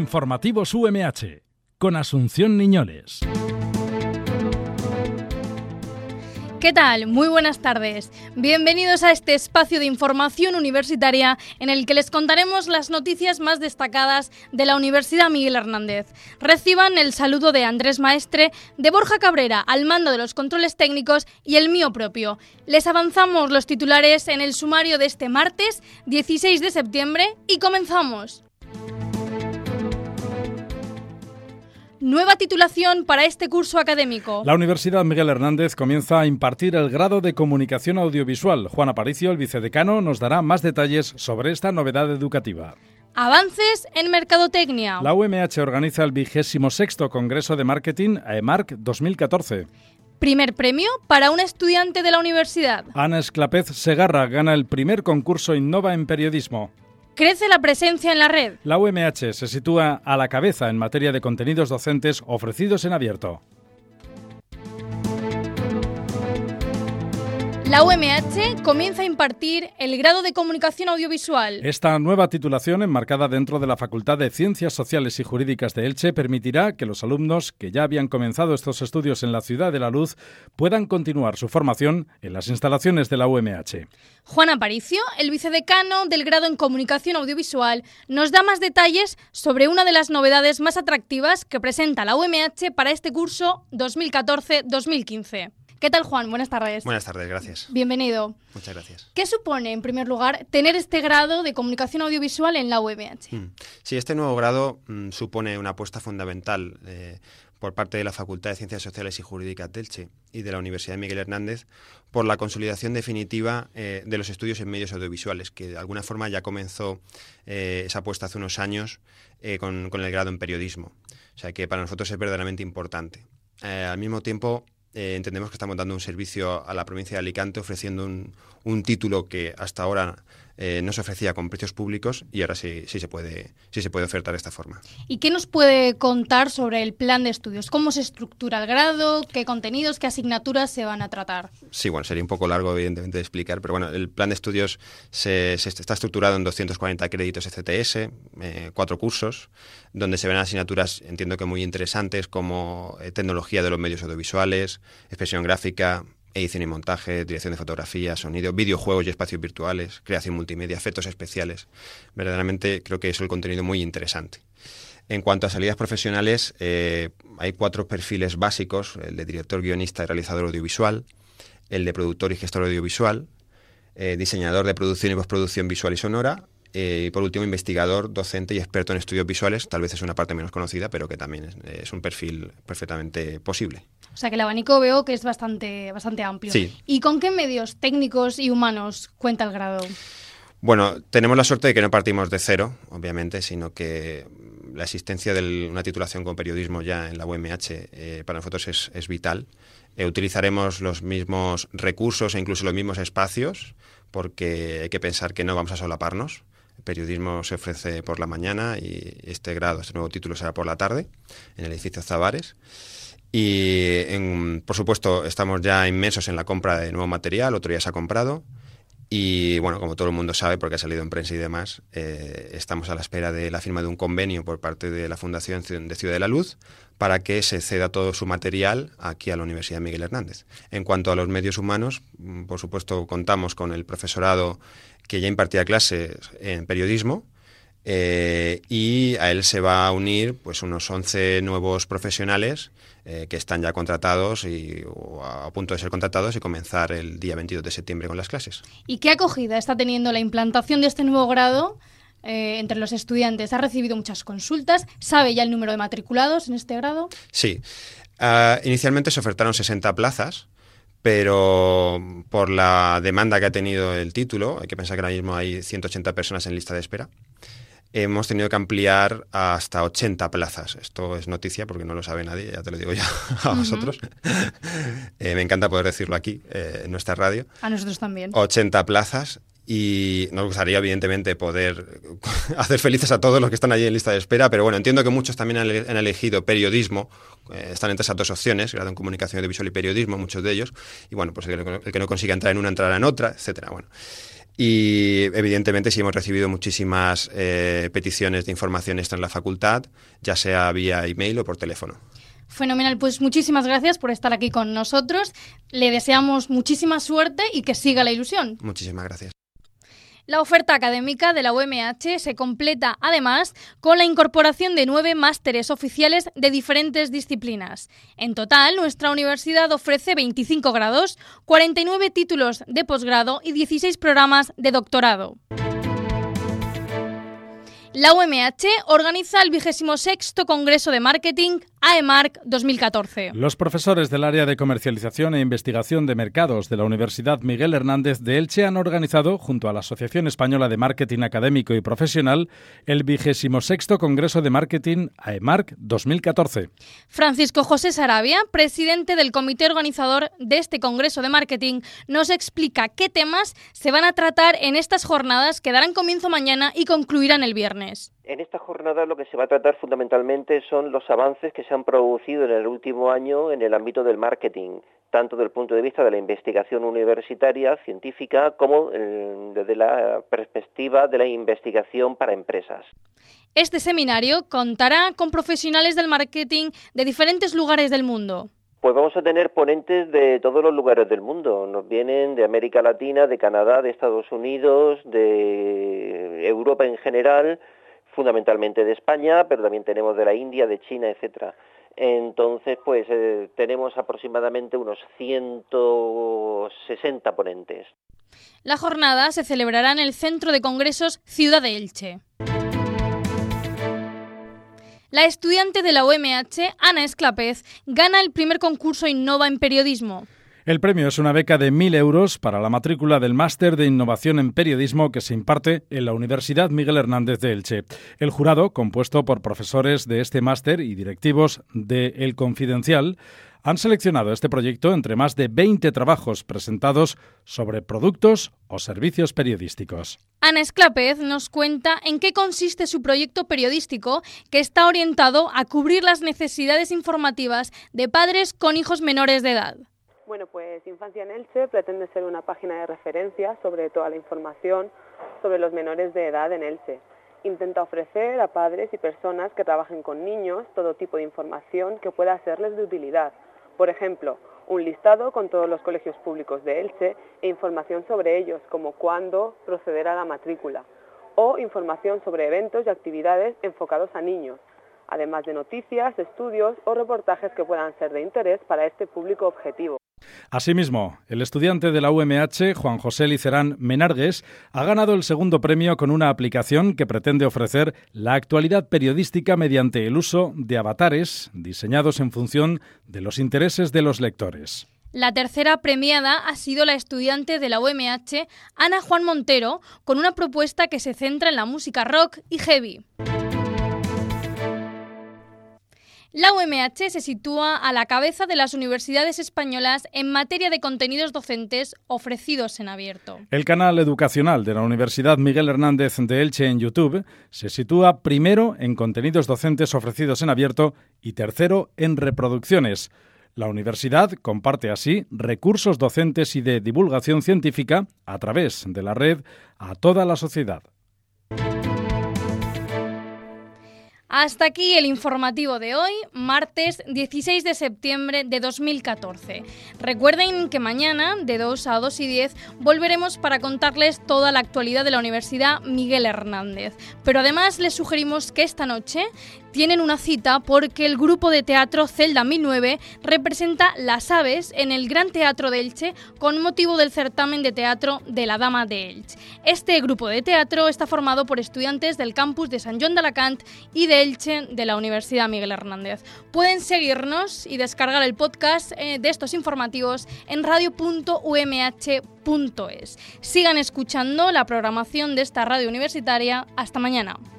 Informativos UMH, con Asunción Niñoles. ¿Qué tal? Muy buenas tardes. Bienvenidos a este espacio de información universitaria en el que les contaremos las noticias más destacadas de la Universidad Miguel Hernández. Reciban el saludo de Andrés Maestre, de Borja Cabrera al mando de los controles técnicos y el mío propio. Les avanzamos los titulares en el sumario de este martes 16 de septiembre y comenzamos. Nueva titulación para este curso académico. La Universidad Miguel Hernández comienza a impartir el grado de Comunicación Audiovisual. Juan Aparicio, el vicedecano, nos dará más detalles sobre esta novedad educativa. Avances en mercadotecnia. La UMH organiza el 26º Congreso de Marketing AEMARC 2014. Primer premio para un estudiante de la universidad. Ana Esclapez Segarra gana el primer concurso Innova en Periodismo. Crece la presencia en la red. La UMH se sitúa a la cabeza en materia de contenidos docentes ofrecidos en abierto. La UMH comienza a impartir el grado de Comunicación Audiovisual. Esta nueva titulación, enmarcada dentro de la Facultad de Ciencias Sociales y Jurídicas de Elche, permitirá que los alumnos que ya habían comenzado estos estudios en la Ciudad de la Luz puedan continuar su formación en las instalaciones de la UMH. Juan Aparicio, el vicedecano del grado en Comunicación Audiovisual, nos da más detalles sobre una de las novedades más atractivas que presenta la UMH para este curso 2014-2015. ¿Qué tal, Juan? Buenas tardes. Buenas tardes, gracias. Bienvenido. Muchas gracias. ¿Qué supone, en primer lugar, tener este grado de Comunicación Audiovisual en la UMH? Sí, este nuevo grado supone una apuesta fundamental por parte de la Facultad de Ciencias Sociales y Jurídicas de Elche y de la Universidad Miguel Hernández por la consolidación definitiva de los estudios en medios audiovisuales, que de alguna forma ya comenzó esa apuesta hace unos años con el grado en periodismo. O sea que para nosotros es verdaderamente importante. Al mismo tiempo, entendemos que estamos dando un servicio a la provincia de Alicante ofreciendo un título que hasta ahora no se ofrecía con precios públicos y ahora sí se puede ofertar de esta forma. ¿Y qué nos puede contar sobre el plan de estudios? ¿Cómo se estructura el grado? ¿Qué contenidos, qué asignaturas se van a tratar? Sí, bueno, sería un poco largo evidentemente de explicar, pero bueno, el plan de estudios se está estructurado en 240 créditos ECTS, 4 cursos, donde se ven asignaturas, entiendo que muy interesantes, como tecnología de los medios audiovisuales, expresión gráfica, edición y montaje, dirección de fotografía, sonido, videojuegos y espacios virtuales, creación multimedia, efectos especiales. Verdaderamente creo que es el contenido muy interesante. En cuanto a salidas profesionales, hay 4 perfiles básicos: el de director, guionista y realizador audiovisual, el de productor y gestor audiovisual, diseñador de producción y postproducción visual y sonora, y por último investigador, docente y experto en estudios visuales. Tal vez es una parte menos conocida, pero que también es un perfil perfectamente posible. O sea que el abanico veo que es bastante amplio. Sí. ¿Y con qué medios técnicos y humanos cuenta el grado? Bueno, tenemos la suerte de que no partimos de cero, obviamente, sino que la existencia de una titulación con periodismo ya en la UMH para nosotros es vital. Utilizaremos los mismos recursos e incluso los mismos espacios, porque hay que pensar que no vamos a solaparnos. El periodismo se ofrece por la mañana y este nuevo título será por la tarde, en el edificio Zavares. Y, por supuesto, estamos ya inmersos en la compra de nuevo material, otro ya se ha comprado. Y, bueno, como todo el mundo sabe, porque ha salido en prensa y demás, estamos a la espera de la firma de un convenio por parte de la Fundación de Ciudad de la Luz para que se ceda todo su material aquí a la Universidad Miguel Hernández. En cuanto a los medios humanos, por supuesto, contamos con el profesorado que ya impartía clases en periodismo, y a él se va a unir pues unos 11 nuevos profesionales que están ya contratados o a punto de ser contratados y comenzar el día 22 de septiembre con las clases. ¿Y qué acogida está teniendo la implantación de este nuevo grado entre los estudiantes? ¿Ha recibido muchas consultas? ¿Sabe ya el número de matriculados en este grado? Sí. Inicialmente se ofertaron 60 plazas, pero por la demanda que ha tenido el título, hay que pensar que ahora mismo hay 180 personas en lista de espera, hemos tenido que ampliar hasta 80 plazas. Esto es noticia porque no lo sabe nadie, ya te lo digo ya a vosotros. Me encanta poder decirlo aquí, en nuestra radio. A nosotros también. 80 plazas. Y nos gustaría, evidentemente, poder hacer felices a todos los que están allí en lista de espera, pero bueno, entiendo que muchos también han elegido periodismo, están entre esas dos opciones, grado en comunicación audiovisual y periodismo, muchos de ellos, y bueno, pues el que no consiga entrar en una entrará en otra, etcétera. Bueno. Y evidentemente sí hemos recibido muchísimas peticiones de información extra en la facultad, ya sea vía email o por teléfono. Fenomenal, pues muchísimas gracias por estar aquí con nosotros. Le deseamos muchísima suerte y que siga la ilusión. Muchísimas gracias. La oferta académica de la UMH se completa, además, con la incorporación de 9 másteres oficiales de diferentes disciplinas. En total, nuestra universidad ofrece 25 grados, 49 títulos de posgrado y 16 programas de doctorado. La UMH organiza el 26º Congreso de Marketing AEMARC 2014. Los profesores del área de comercialización e investigación de mercados de la Universidad Miguel Hernández de Elche han organizado, junto a la Asociación Española de Marketing Académico y Profesional, el 26º Congreso de Marketing AEMARC 2014. Francisco José Sarabia, presidente del comité organizador de este Congreso de Marketing, nos explica qué temas se van a tratar en estas jornadas que darán comienzo mañana y concluirán el viernes. En esta jornada lo que se va a tratar fundamentalmente son los avances que se han producido en el último año en el ámbito del marketing, tanto desde el punto de vista de la investigación universitaria, científica, como desde la perspectiva de la investigación para empresas. Este seminario contará con profesionales del marketing de diferentes lugares del mundo. Pues vamos a tener ponentes de todos los lugares del mundo. Nos vienen de América Latina, de Canadá, de Estados Unidos, de Europa en general, fundamentalmente de España, pero también tenemos de la India, de China, etcétera. Entonces, pues tenemos aproximadamente unos 160 ponentes. La jornada se celebrará en el Centro de Congresos Ciudad de Elche. La estudiante de la UMH, Ana Esclapez, gana el primer concurso Innova en periodismo. El premio es una beca de 1.000 euros para la matrícula del Máster de Innovación en Periodismo que se imparte en la Universidad Miguel Hernández de Elche. El jurado, compuesto por profesores de este máster y directivos de El Confidencial, han seleccionado este proyecto entre más de 20 trabajos presentados sobre productos o servicios periodísticos. Ana Esclapez nos cuenta en qué consiste su proyecto periodístico, que está orientado a cubrir las necesidades informativas de padres con hijos menores de edad. Bueno, pues Infancia en Elche pretende ser una página de referencia sobre toda la información sobre los menores de edad en Elche. Intenta ofrecer a padres y personas que trabajen con niños todo tipo de información que pueda serles de utilidad. Por ejemplo, un listado con todos los colegios públicos de Elche e información sobre ellos, como cuándo proceder a la matrícula, o información sobre eventos y actividades enfocados a niños, además de noticias, estudios o reportajes que puedan ser de interés para este público objetivo. Asimismo, el estudiante de la UMH, Juan José Licerán Menargues, ha ganado el segundo premio con una aplicación que pretende ofrecer la actualidad periodística mediante el uso de avatares diseñados en función de los intereses de los lectores. La tercera premiada ha sido la estudiante de la UMH, Ana Juan Montero, con una propuesta que se centra en la música rock y heavy. La UMH se sitúa a la cabeza de las universidades españolas en materia de contenidos docentes ofrecidos en abierto. El canal educacional de la Universidad Miguel Hernández de Elche en YouTube se sitúa primero en contenidos docentes ofrecidos en abierto y tercero en reproducciones. La universidad comparte así recursos docentes y de divulgación científica a través de la red a toda la sociedad. Hasta aquí el informativo de hoy, martes 16 de septiembre de 2014. Recuerden que mañana, de 2 a 2 y 10, volveremos para contarles toda la actualidad de la Universidad Miguel Hernández. Pero además les sugerimos que esta noche tienen una cita porque el grupo de teatro Celda 1009 representa Las Aves en el Gran Teatro de Elche con motivo del certamen de teatro de la Dama de Elche. Este grupo de teatro está formado por estudiantes del campus de Sant Joan d'Alacant y de Elche de la Universidad Miguel Hernández. Pueden seguirnos y descargar el podcast de estos informativos en radio.umh.es. Sigan escuchando la programación de esta radio universitaria. Hasta mañana.